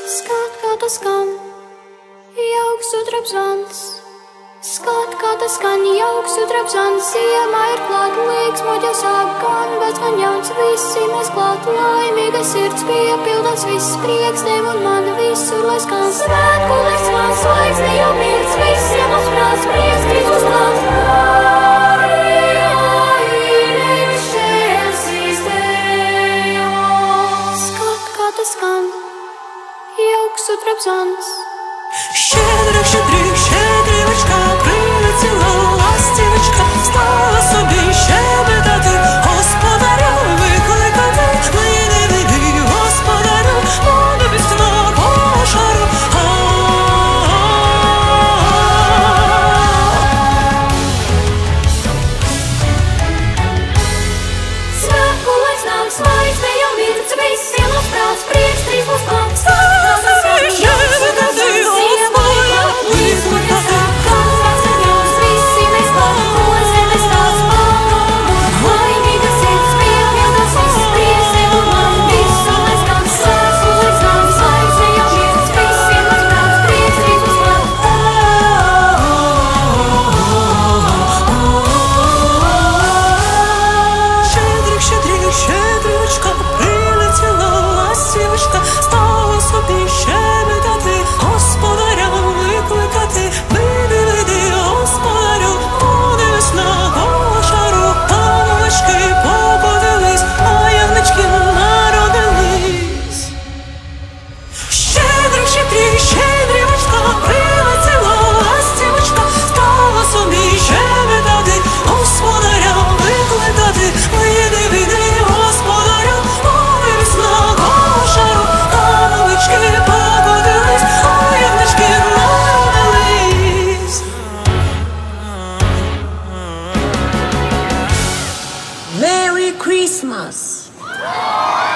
Skat, kā tas skan, jauks un trapzants. Skat, kā tas skan, jauks un trapzants. Ziemā ir klāt, līgs muļķa sāk gan, bet man jauns visi mēs klāt. Laimīga sirds piepildās viss prieks tev un man visur, lai skan. Svētku, lai skan, slaiks ne jau mirds, visiem mums prāts prieks Kristus klāt. Skat, kā tas skan, jauks un trapzants. Щедрик, щедрик, щедрівочка, прилетіла ластівочка, стала собі щебетати, господаря викликати. Вийди, вийди, господарю, буде пісня кошару. Svētku laiks nāks, laiks ne jau mirds, visiem mums prāts prieks Kristus klāt. Merry Christmas!